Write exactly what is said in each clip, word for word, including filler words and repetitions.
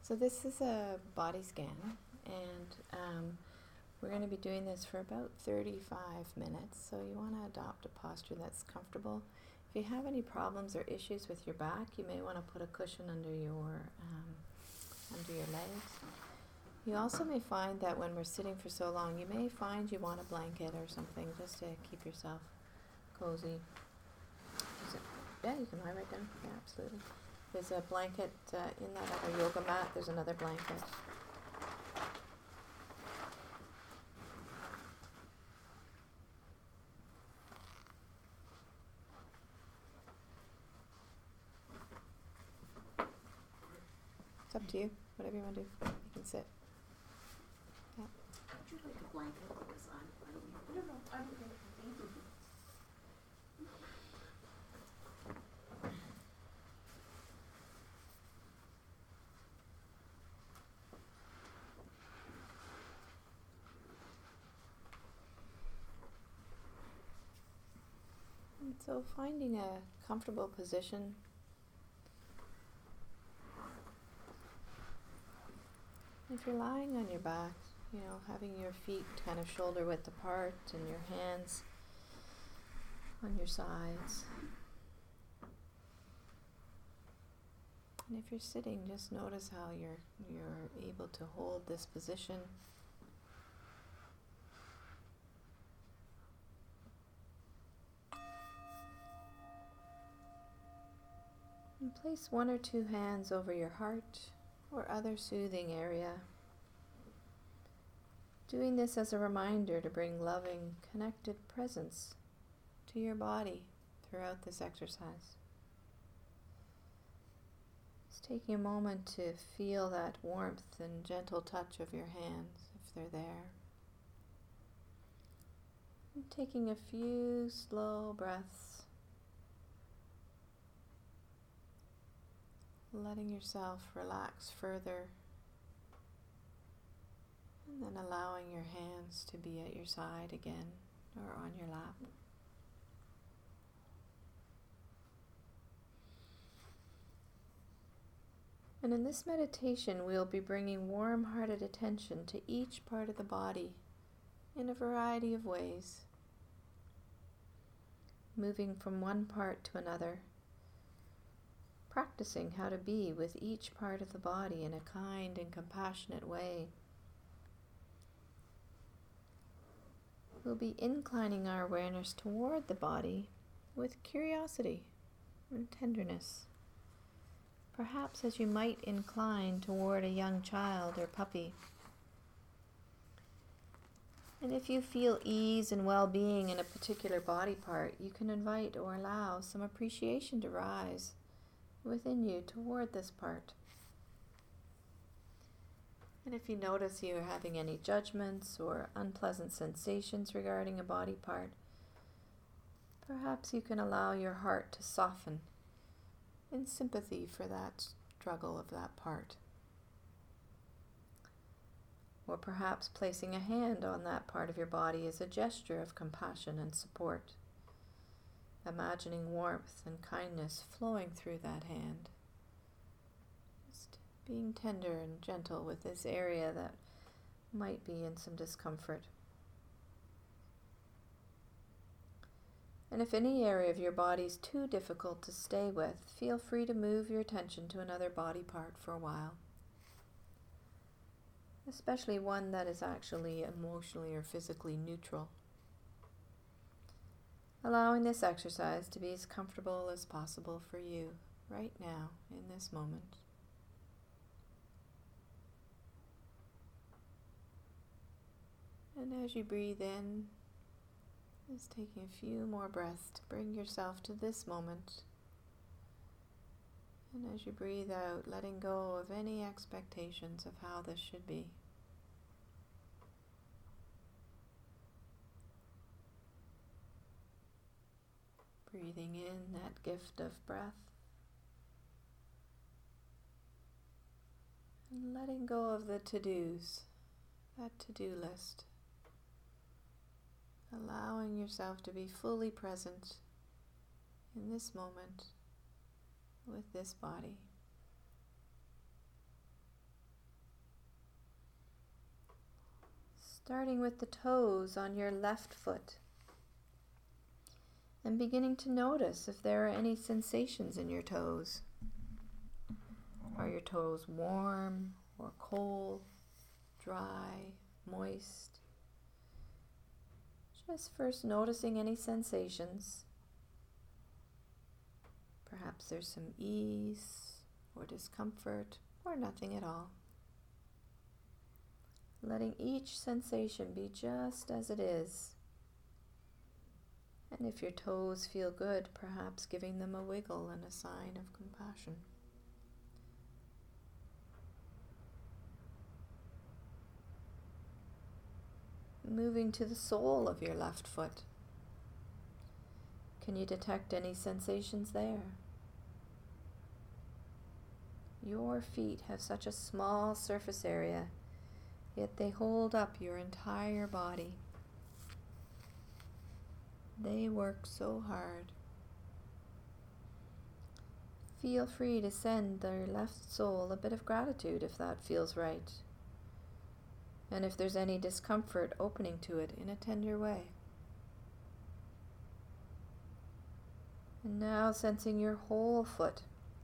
So this is a body scan, and um, we're going to be doing this for about thirty-five minutes, so you want to adopt a posture that's comfortable. If you have any problems or issues with your back, you may want to put a cushion under your um, under your legs. You also may find that when we're sitting for so long, you may find you want a blanket or something just to keep yourself cozy. Is it, yeah, you can lie right down. Yeah, absolutely. There's a blanket uh, in that other yoga mat. There's another blanket. It's up to you. Whatever you want to do. You can sit. Yeah. Would you like a blanket? Because I'm, I don't know. No, no, I'm okay. Thank you. And so finding a comfortable position. If you're lying on your back, you know, having your feet kind of shoulder width apart and your hands on your sides. And if you're sitting, just notice how you're you're able to hold this position. And place one or two hands over your heart or other soothing area. Doing this as a reminder to bring loving, connected presence to your body throughout this exercise. Just taking a moment to feel that warmth and gentle touch of your hands, if they're there. And taking a few slow breaths, letting yourself relax further, and then allowing your hands to be at your side again or on your lap. And in this meditation, we'll be bringing warm-hearted attention to each part of the body in a variety of ways, moving from one part to another, practicing how to be with each part of the body in a kind and compassionate way. We'll be inclining our awareness toward the body with curiosity and tenderness, perhaps as you might incline toward a young child or puppy. And if you feel ease and well-being in a particular body part, you can invite or allow some appreciation to rise within you toward this part. And if you notice you're having any judgments or unpleasant sensations regarding a body part, perhaps you can allow your heart to soften in sympathy for that struggle of that part. Or perhaps placing a hand on that part of your body is a gesture of compassion and support, imagining warmth and kindness flowing through that hand. Just being tender and gentle with this area that might be in some discomfort. And if any area of your body is too difficult to stay with, feel free to move your attention to another body part for a while, especially one that is actually emotionally or physically neutral. Allowing this exercise to be as comfortable as possible for you right now in this moment. And as you breathe in, just taking a few more breaths to bring yourself to this moment. And as you breathe out, letting go of any expectations of how this should be. Breathing in that gift of breath. And letting go of the to-dos, that to-do list. Allowing yourself to be fully present in this moment with this body. Starting with the toes on your left foot and beginning to notice if there are any sensations in your toes. Are your toes warm or cold, dry, moist? Just first noticing any sensations. Perhaps there's some ease or discomfort or nothing at all. Letting each sensation be just as it is. And if your toes feel good, perhaps giving them a wiggle and a sign of compassion. Moving to the sole of your left foot. Can you detect any sensations there? Your feet have such a small surface area, yet they hold up your entire body. They work so hard. Feel free to send their left sole a bit of gratitude if that feels right. And if there's any discomfort, opening to it in a tender way. And now sensing your whole foot.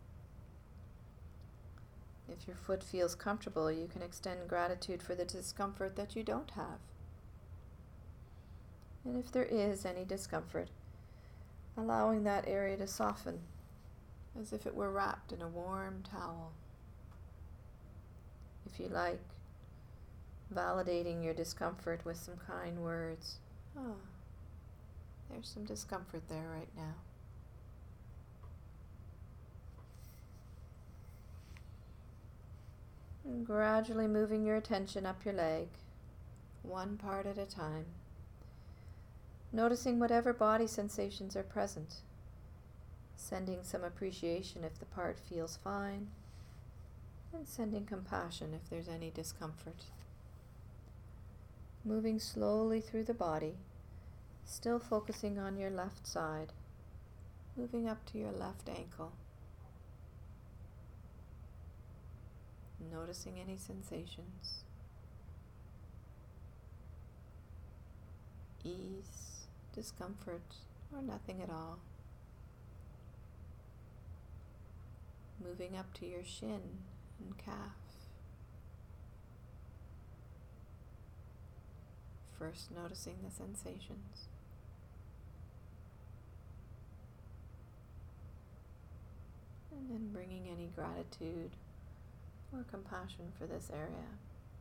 If your foot feels comfortable, you can extend gratitude for the discomfort that you don't have. And if there is any discomfort, allowing that area to soften as if it were wrapped in a warm towel. If you like, validating your discomfort with some kind words. Oh, there's some discomfort there right now. And gradually moving your attention up your leg, one part at a time. Noticing whatever body sensations are present. Sending some appreciation if the part feels fine. And sending compassion if there's any discomfort. Moving slowly through the body, still focusing on your left side. Moving up to your left ankle. Noticing any sensations. Ease, discomfort, or nothing at all. Moving up to your shin and calf. First noticing the sensations. And then bringing any gratitude or compassion for this area.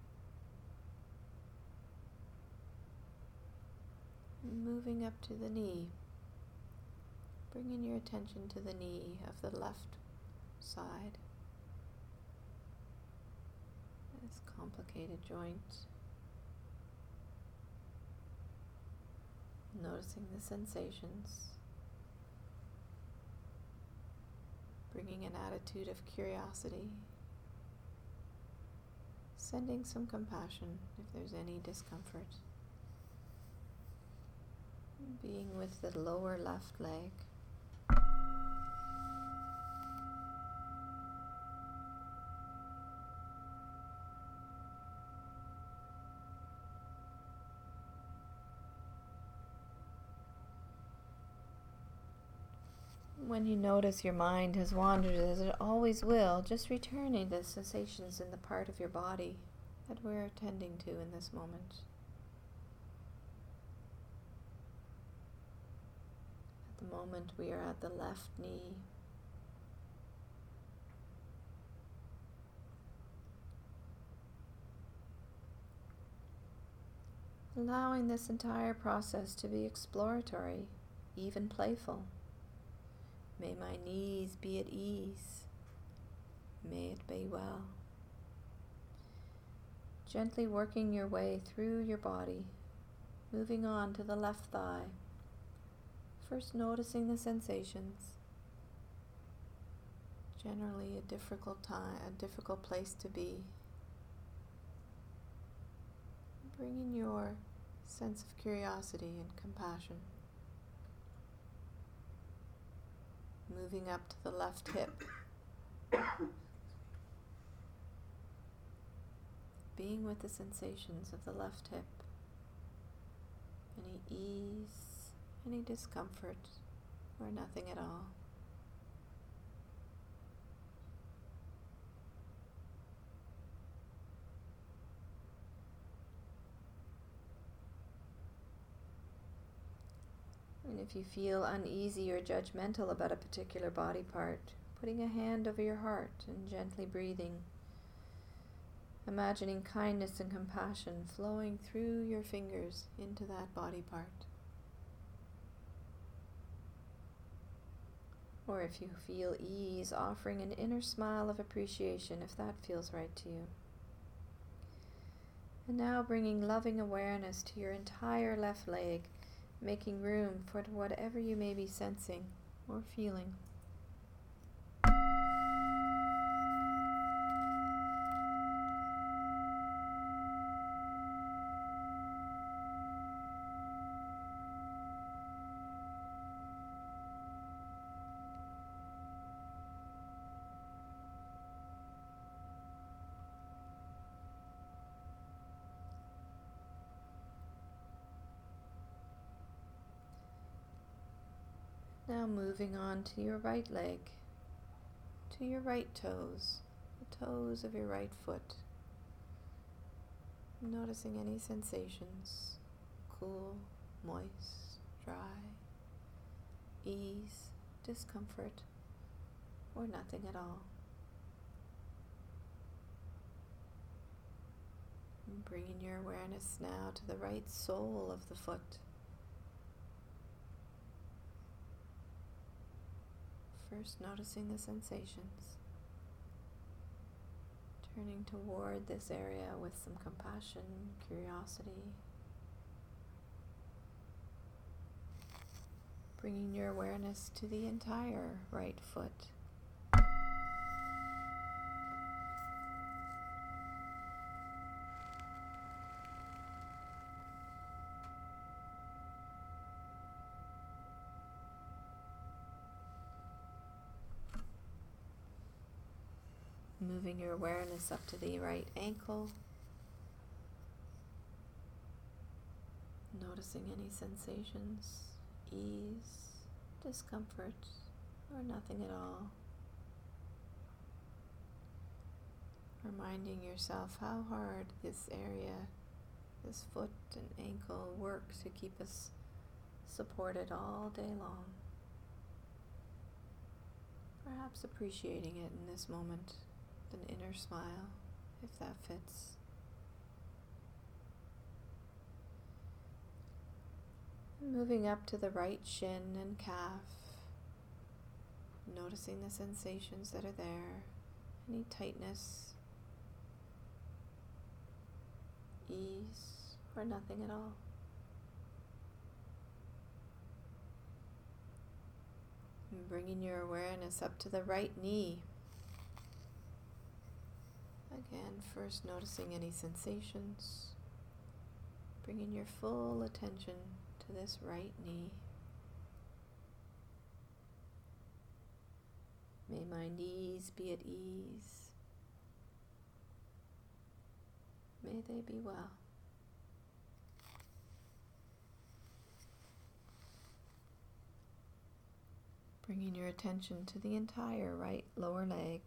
Moving up to the knee, bringing your attention to the knee of the left side. This complicated joint. Noticing the sensations. Bringing an attitude of curiosity. Sending some compassion if there's any discomfort. Being with the lower left leg. When you notice your mind has wandered, as it always will, just returning the sensations in the part of your body that we're attending to in this moment. At the moment we are at the left knee. Allowing this entire process to be exploratory, even playful. May my knees be at ease. May it be well. Gently working your way through your body, moving on to the left thigh. First noticing the sensations. Generally a difficult time, a difficult place to be. Bringing your sense of curiosity and compassion. Moving up to the left hip. Being with the sensations of the left hip. any ease, any discomfort, or nothing at all. And if you feel uneasy or judgmental about a particular body part, putting a hand over your heart and gently breathing, imagining kindness and compassion flowing through your fingers into that body part. Or if you feel ease, offering an inner smile of appreciation if that feels right to you. And now bringing loving awareness to your entire left leg, making room for whatever you may be sensing or feeling. Now moving on to your right leg, to your right toes, the toes of your right foot. Noticing any sensations, cool, moist, dry, ease, discomfort, or nothing at all. And bringing your awareness now to the right sole of the foot. First noticing the sensations, turning toward this area with some compassion, curiosity, bringing your awareness to the entire right foot. Moving your awareness up to the right ankle, noticing any sensations, ease, discomfort, or nothing at all. Reminding yourself how hard this area, this foot and ankle work to keep us supported all day long. Perhaps appreciating it in this moment. An inner smile, if that fits. Moving up to the right shin and calf, noticing the sensations that are there, any tightness, ease, or nothing at all. And bringing your awareness up to the right knee. Again, first noticing any sensations, bringing your full attention to this right knee. May my knees be at ease. May they be well. Bringing your attention to the entire right lower leg.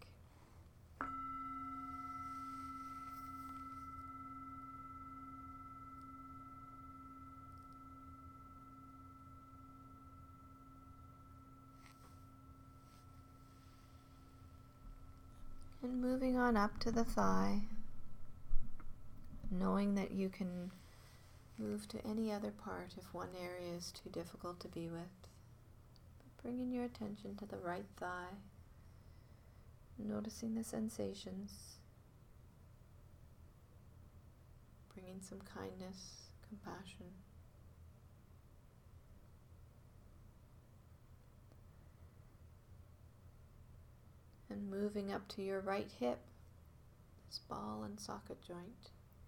And moving on up to the thigh, knowing that you can move to any other part if one area is too difficult to be with. But bringing your attention to the right thigh, noticing the sensations, bringing some kindness, compassion. And moving up to your right hip, this ball and socket joint.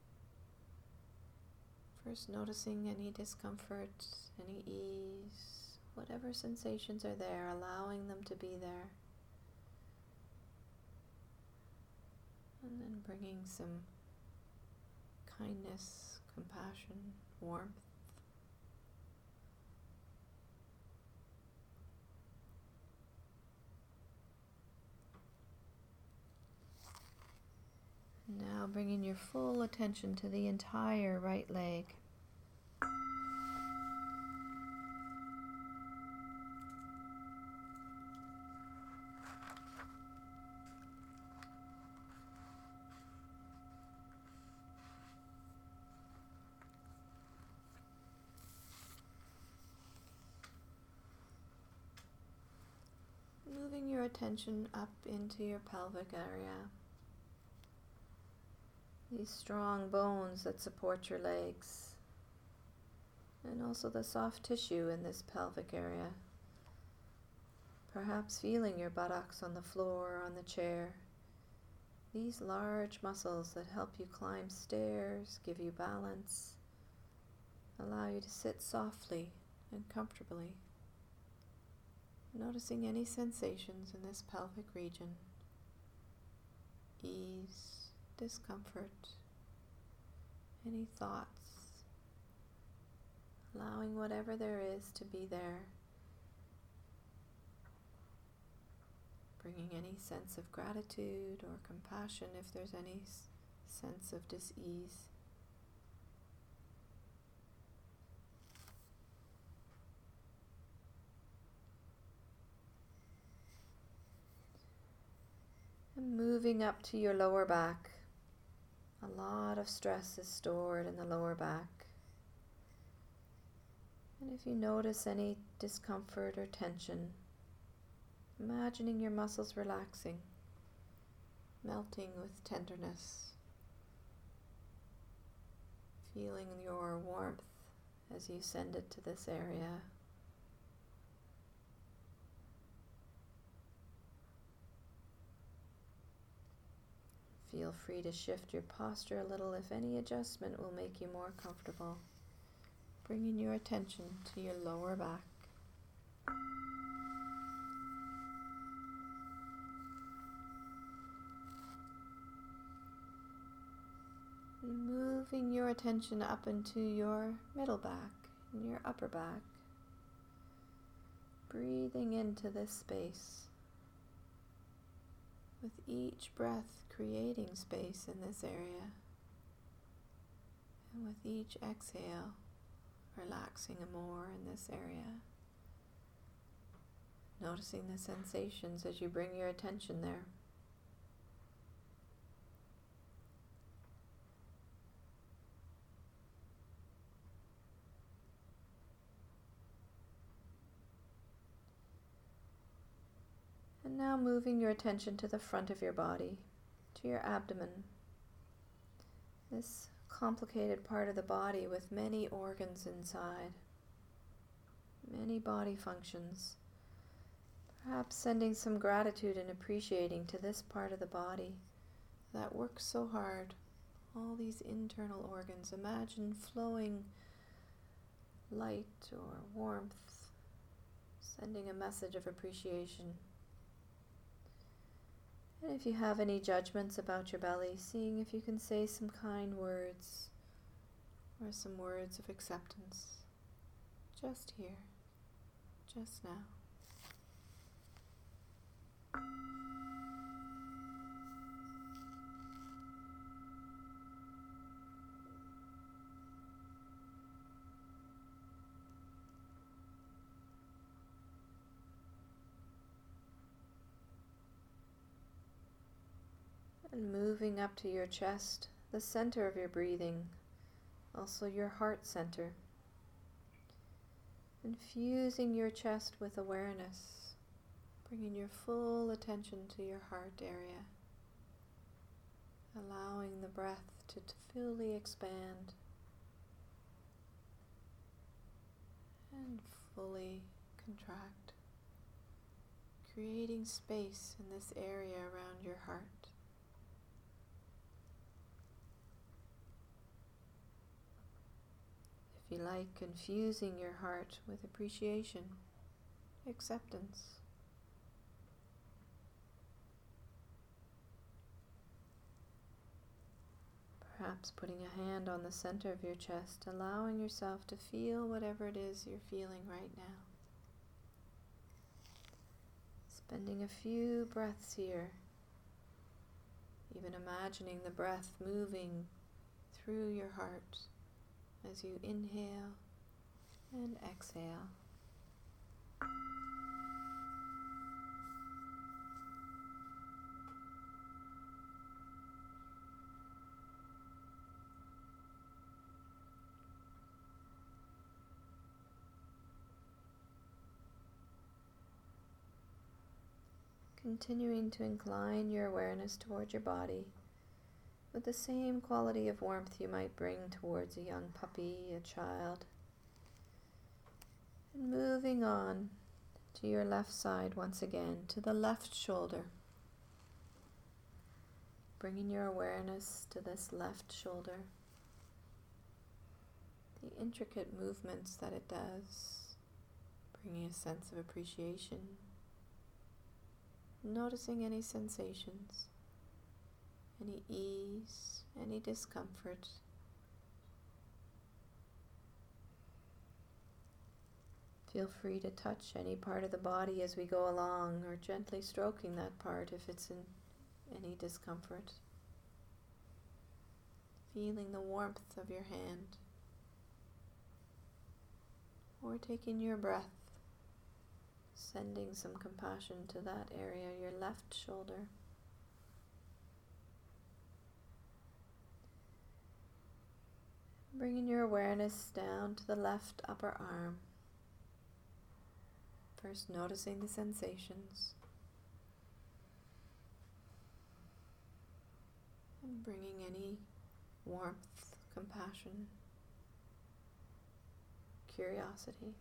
First noticing any discomfort, any ease, whatever sensations are there, allowing them to be there. And then bringing some kindness, compassion, warmth Now bringing your full attention to the entire right leg. Moving your attention up into your pelvic area. These strong bones that support your legs, and also the soft tissue in this pelvic area. Perhaps feeling your buttocks on the floor or on the chair. These large muscles that help you climb stairs, give you balance, allow you to sit softly and comfortably. Noticing any sensations in this pelvic region. Ease, discomfort, any thoughts. Allowing whatever there is to be there. Bringing any sense of gratitude or compassion if there's any s- sense of dis-ease. And moving up to your lower back. A lot of stress is stored in the lower back. And if you notice any discomfort or tension, imagining your muscles relaxing, melting with tenderness, feeling your warmth as you send it to this area. Feel free to shift your posture a little if any adjustment will make you more comfortable. Bringing your attention to your lower back. And moving your attention up into your middle back and your upper back. Breathing into this space. With each breath creating space in this area. And with each exhale, relaxing more in this area. Noticing the sensations as you bring your attention there. And now moving your attention to the front of your body, to your abdomen. This complicated part of the body with many organs inside, many body functions. Perhaps sending some gratitude and appreciating to this part of the body that works so hard. All these internal organs. Imagine flowing light or warmth, sending a message of appreciation. And if you have any judgments about your belly, seeing if you can say some kind words or some words of acceptance. Just here, just now. And moving up to your chest, the center of your breathing, also your heart center. Infusing your chest with awareness, bringing your full attention to your heart area, allowing the breath to t- fully expand and fully contract, creating space in this area around your heart. If you like, confusing your heart with appreciation, acceptance. Perhaps putting a hand on the center of your chest, allowing yourself to feel whatever it is you're feeling right now. Spending a few breaths here, even imagining the breath moving through your heart as you inhale and exhale. Continuing to incline your awareness toward your body with the same quality of warmth you might bring towards a young puppy, a child. And moving on to your left side once again, to the left shoulder. Bringing your awareness to this left shoulder. The intricate movements that it does, bringing a sense of appreciation. Noticing any sensations, any ease, any discomfort. Feel free to touch any part of the body as we go along, or gently stroking that part if it's in any discomfort. Feeling the warmth of your hand, or taking your breath, sending some compassion to that area, your left shoulder. Bringing your awareness down to the left upper arm. First noticing the sensations. And bringing any warmth, compassion, curiosity.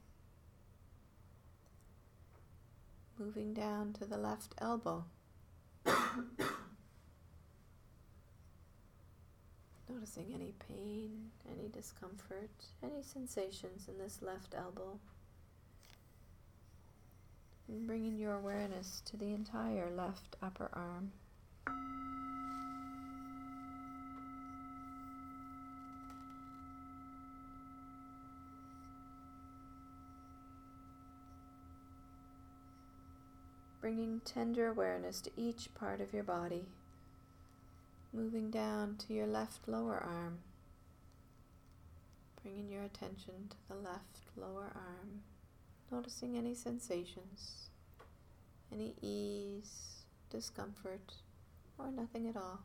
Moving down to the left elbow. Noticing any pain, any discomfort, any sensations in this left elbow. And bringing your awareness to the entire left upper arm. Bringing tender awareness to each part of your body, moving down to your left lower arm, bringing your attention to the left lower arm, noticing any sensations, any ease, discomfort, or nothing at all.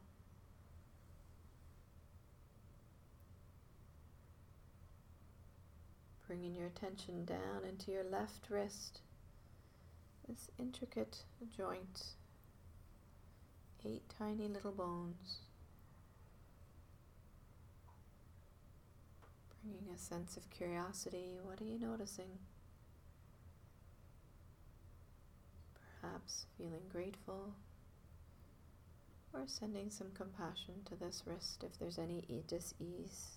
Bringing your attention down into your left wrist, this intricate joint, eight tiny little bones, bringing a sense of curiosity. What are you noticing? Perhaps feeling grateful, or sending some compassion to this wrist if there's any dis-ease.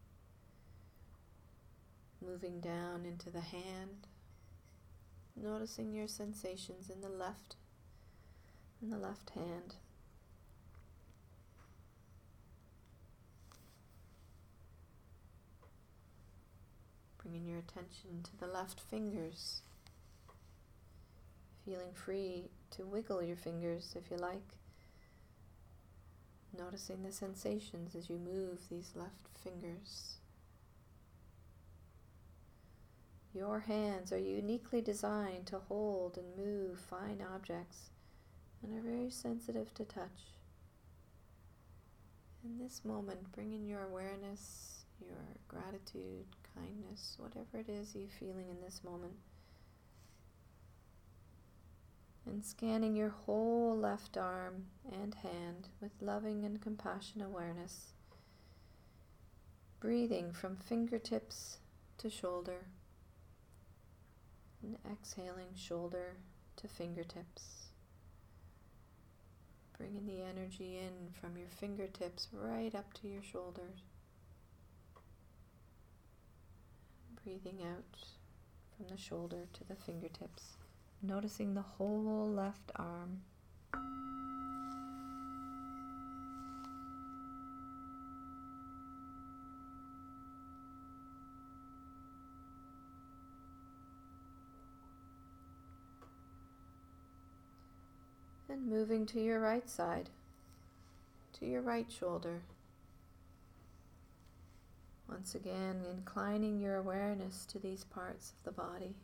Moving down into the hand, noticing your sensations in the left, in the left hand. Bringing your attention to the left fingers. Feeling free to wiggle your fingers if you like. Noticing the sensations as you move these left fingers. Your hands are uniquely designed to hold and move fine objects and are very sensitive to touch. In this moment, bringing your awareness, your gratitude, kindness, whatever it is you're feeling in this moment, and scanning your whole left arm and hand with loving and compassion awareness, breathing from fingertips to shoulder, and exhaling shoulder to fingertips. Bringing the energy in from your fingertips right up to your shoulders. Breathing out from the shoulder to the fingertips. Noticing the whole left arm. And moving to your right side. to your right shoulder. Once again, inclining your awareness to these parts of the body,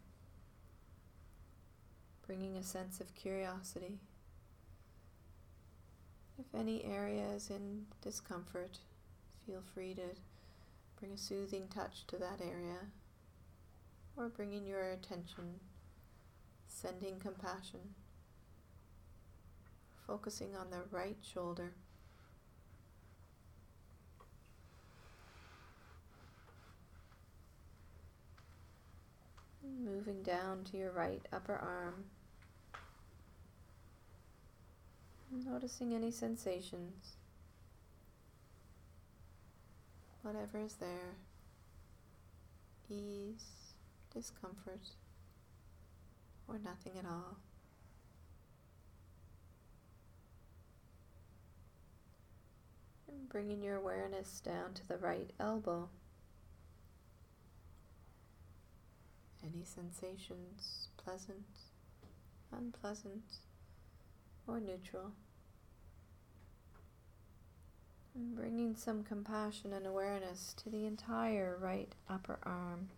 bringing a sense of curiosity. If any area is in discomfort, feel free to bring a soothing touch to that area, or bringing your attention, sending compassion, focusing on the right shoulder. Moving down to your right upper arm. Noticing any sensations, whatever is there, ease, discomfort, or nothing at all. And bringing your awareness down to the right elbow. Any sensations, pleasant, unpleasant, or neutral. And bringing some compassion and awareness to the entire right upper arm.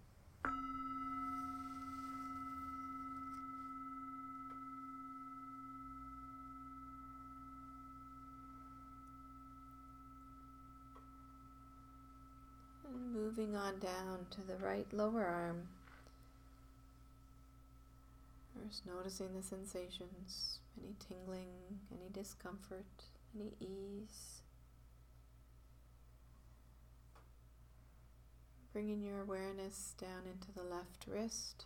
And moving on down to the right lower arm. First noticing the sensations, any tingling, any discomfort, any ease. Bringing your awareness down into the left wrist.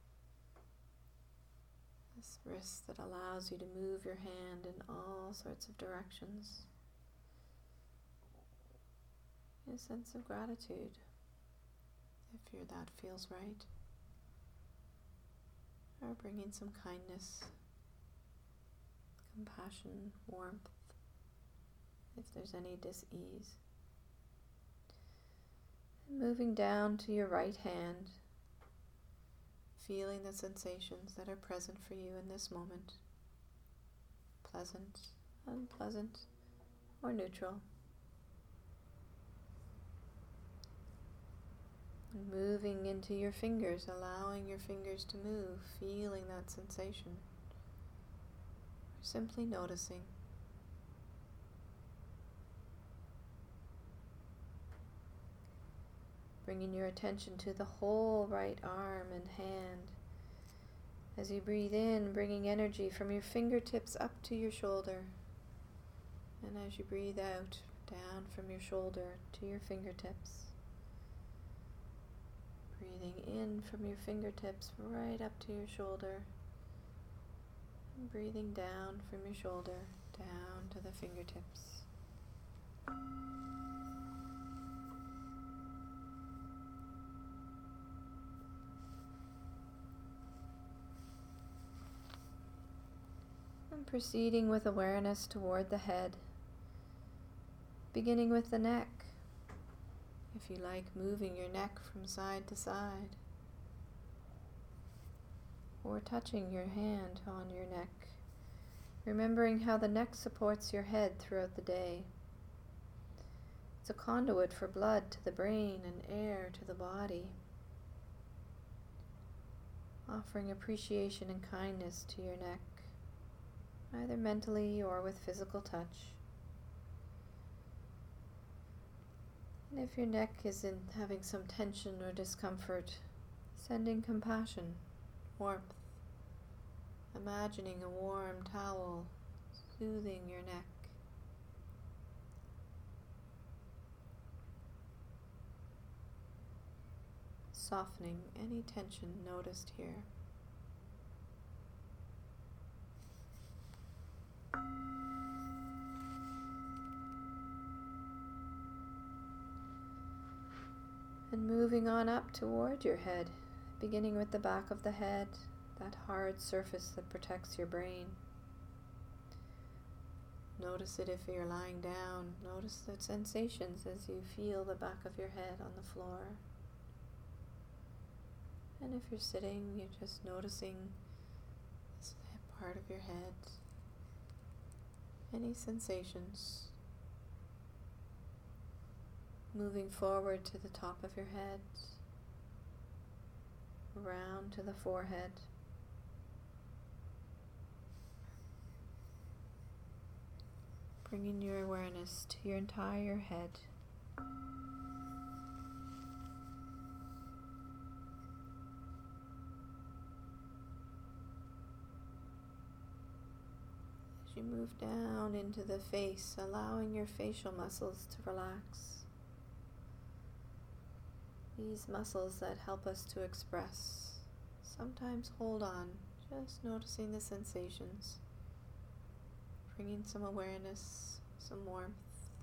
This wrist that allows you to move your hand in all sorts of directions. A sense of gratitude, if your that feels right. Or bringing some kindness, compassion, warmth, if there's any dis-ease. And moving down to your right hand, feeling the sensations that are present for you in this moment. Pleasant, unpleasant, or neutral. And moving into your fingers, allowing your fingers to move, feeling that sensation. Or simply noticing. Bringing your attention to the whole right arm and hand. As you breathe in, bringing energy from your fingertips up to your shoulder. And as you breathe out, down from your shoulder to your fingertips. Breathing in from your fingertips right up to your shoulder. And breathing down from your shoulder down to the fingertips. And proceeding with awareness toward the head. Beginning with the neck. If you like, moving your neck from side to side, or touching your hand on your neck, remembering how the neck supports your head throughout the day. It's a conduit for blood to the brain and air to the body, offering appreciation and kindness to your neck, either mentally or with physical touch. And if your neck isn't having some tension or discomfort, sending compassion, warmth, imagining a warm towel soothing your neck. Softening any tension noticed here. And moving on up toward your head, beginning with the back of the head, that hard surface that protects your brain. Notice it if you're lying down. Notice the sensations as you feel the back of your head on the floor. And if you're sitting, you're just noticing this part of your head. Any sensations, moving forward to the top of your head, around to the forehead, bringing your awareness to your entire head. As you move down into the face, allowing your facial muscles to relax. These muscles that help us to express sometimes hold on, just noticing the sensations, bringing some awareness, some warmth.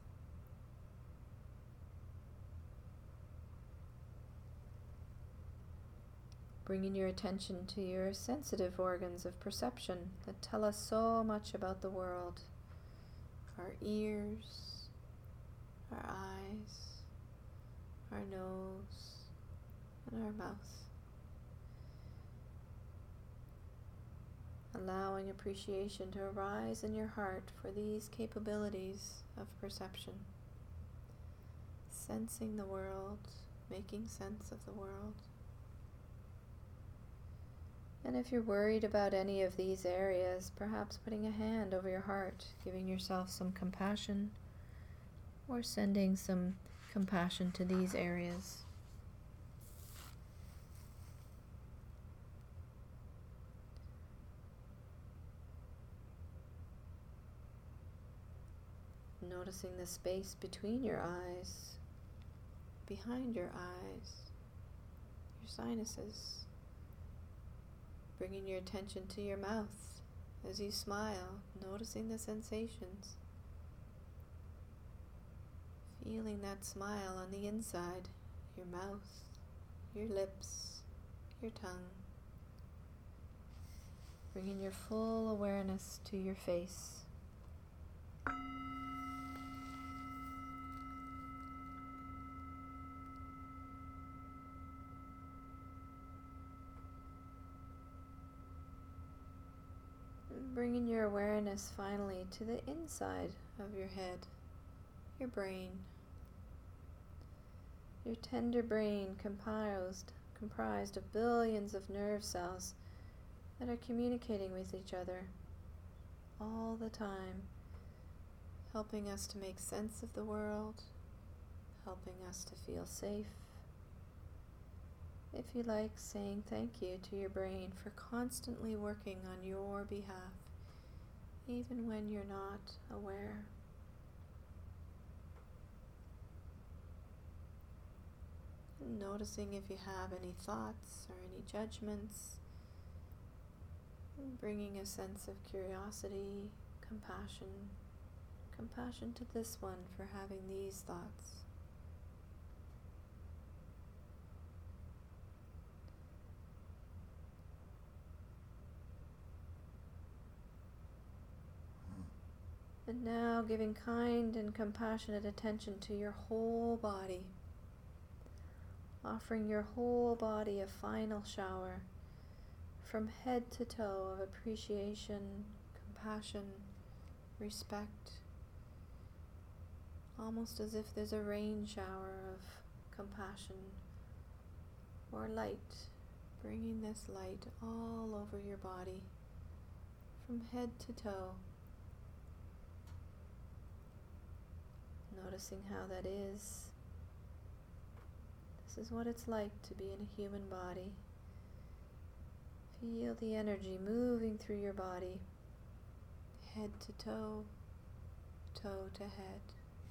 Bringing your attention to your sensitive organs of perception that tell us so much about the world. Our ears, our eyes, our nose, and our mouth. Allowing appreciation to arise in your heart for these capabilities of perception. Sensing the world, making sense of the world. And if you're worried about any of these areas, perhaps putting a hand over your heart, giving yourself some compassion, or sending some compassion to these areas. Noticing the space between your eyes, behind your eyes, your sinuses. Bringing your attention to your mouth as you smile, noticing the sensations. Feeling that smile on the inside, your mouth, your lips, your tongue. Bringing your full awareness to your face. Bringing your awareness finally to the inside of your head, your brain. Your tender brain comprised, comprised of billions of nerve cells that are communicating with each other all the time, helping us to make sense of the world, helping us to feel safe. If you like, saying thank you to your brain for constantly working on your behalf, even when you're not aware. And noticing if you have any thoughts or any judgments, and bringing a sense of curiosity, compassion, compassion to this one for having these thoughts. And now giving kind and compassionate attention to your whole body, offering your whole body a final shower from head to toe of appreciation, compassion, respect, almost as if there's a rain shower of compassion or light, bringing this light all over your body from head to toe. Noticing how that is. This is what it's like to be in a human body. Feel the energy moving through your body, head to toe, toe to head.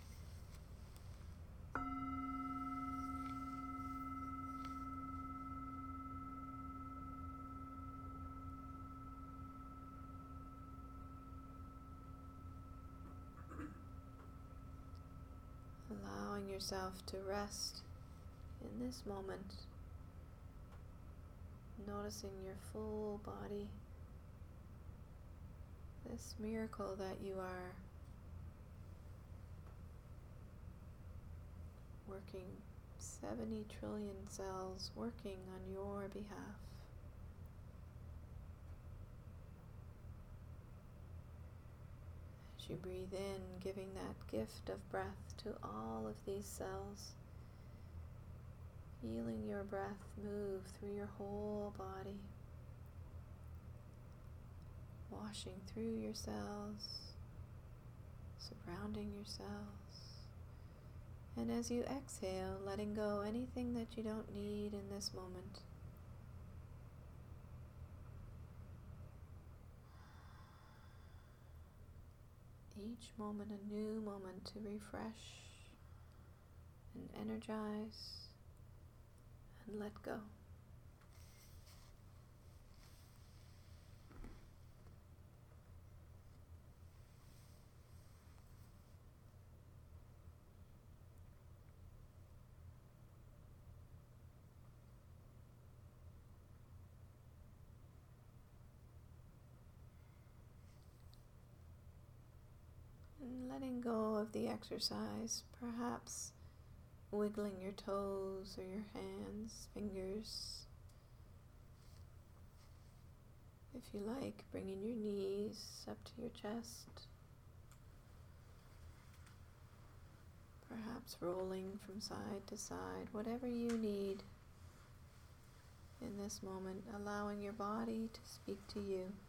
Allowing yourself to rest in this moment, noticing your full body, this miracle that you are, working seventy trillion cells working on your behalf. As As you breathe in, giving that gift of breath to all of these cells, feeling your breath move through your whole body, washing through your cells, surrounding your cells. And as you exhale, letting go anything that you don't need in this moment. Each moment a new moment to refresh and energize and let go. And letting go of the exercise, perhaps wiggling your toes or your hands, fingers. If you like, bringing your knees up to your chest. Perhaps rolling from side to side, whatever you need in this moment, allowing your body to speak to you.